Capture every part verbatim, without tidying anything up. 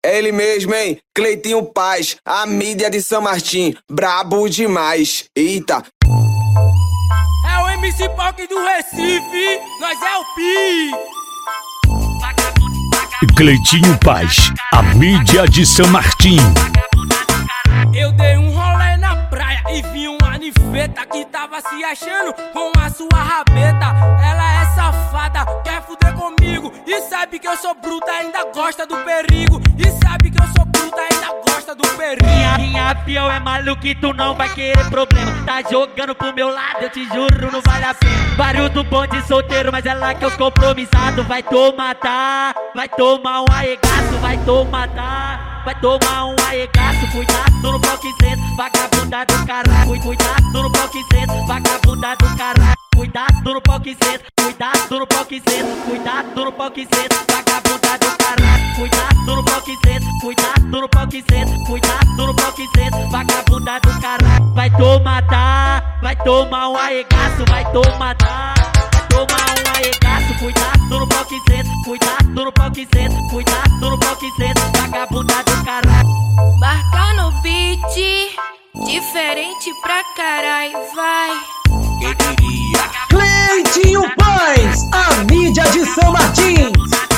É ele mesmo, hein? Cleitinho Paz, a mídia de São Martim, brabo demais. Eita. É o M C Poc do Recife, nós é o Pi. Cleitinho Paz, a mídia de São Martim. Eu dei um rolê na praia e vi uma nifeta que tava se achando com a sua rabeta. Ela é safada, quer fuder comigo e sabe que eu sou bruta, ainda gosta do perigo. E sabe que eu sou bruta, ainda gosta do perigo. Minha, minha pior é maluca e tu não vai querer problema. Tá jogando pro meu lado, eu te juro, não vale a pena. Barulho do bonde solteiro, mas é lá que os compromissados. Vai tomar, tá? Vai tomar um arregaço, vai tomar, tá? Vai tomar um arregaço, cuidado no pau que senta, vagabunda do caralho. Cuidado no pau que senta, vagabunda do caralho. Cuidado no pau que senta, cuidado no pau que senta, cuidado no pau que senta, vagabunda do caralho. Cuidado no pau que senta, cuidado no pau que senta, cuidado no pau que senta, vagabunda do caralho. Vai tomar, tá? Vai tomar um arregaço, vai tomar, tá? Vai tomar um arregaço, cuidado no pau que senta, cuidado no pau que senta, cuidado no pau que senta, vagabunda do caralho. Barca no beat, diferente pra carai, vai. Quem diria? Cleitinho Paz, a mídia de São Martim.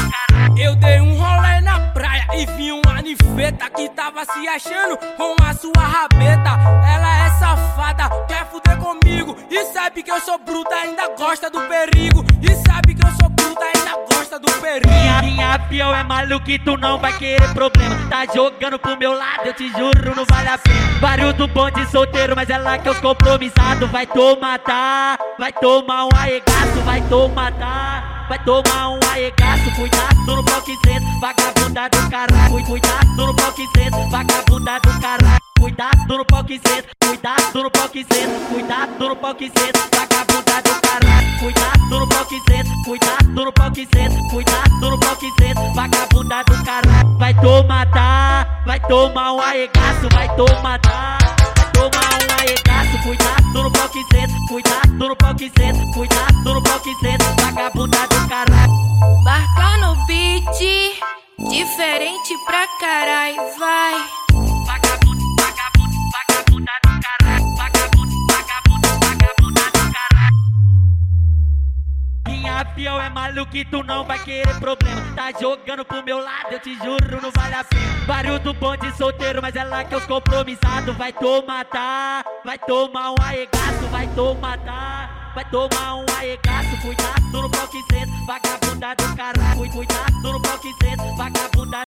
Eu dei um rolê na praia e vi uma nifeta que tava se achando com a sua rabeta. Ela é safada, quer fuder comigo e sabe que eu sou bruta, ainda gosta do perigo. E sabe que eu sou bruta, ainda gosta do perigo. Minha, minha pior é maluca e tu não vai querer problema. Tá jogando pro meu lado, eu te juro, não vale a pena. Barulho do bonde solteiro, mas é lá que os compromissados. Vai tomar, tá? Vai tomar um arregaço, vai tomar, tá? Vai tomar um arregaço, cuidado no pau que senta, vagabunda do caralho. Cuidado no pau que senta, vagabunda do caralho. Cuidado no pau que senta, cuidado no pau que senta, cuidado no pau que senta, vagabunda do caralho. Cuidado no pau que senta, cuidado no pau que senta, cuidado no pau que senta, vagabunda do caralho. Vai tomar, tá? Vai tomar um arregaço, vai tomar, tá? Vai tomar um arregaço, cuidado no pau que senta, cuidado no pau que senta, cuidado no pau que senta, vagabunda do caralho. Barca no beat, diferente pra carai, vai. Vagabundo, vagabundo, vagabunda do caralho. Vagabundo, vagabundo, vagabunda do caralho. Minha pior é maluca e tu não vai querer problema. Tá jogando pro meu lado, eu te juro, não vale a pena. Barulho do bonde solteiro, mas é lá que os compromissados. Vai tomar, tá? Vai tomar um arregaço, vai tomar, tá? Vai tomar um arregaço, cuidado no pau que senta, vagabunda do caralho. Cuidado no pau que senta, vagabunda.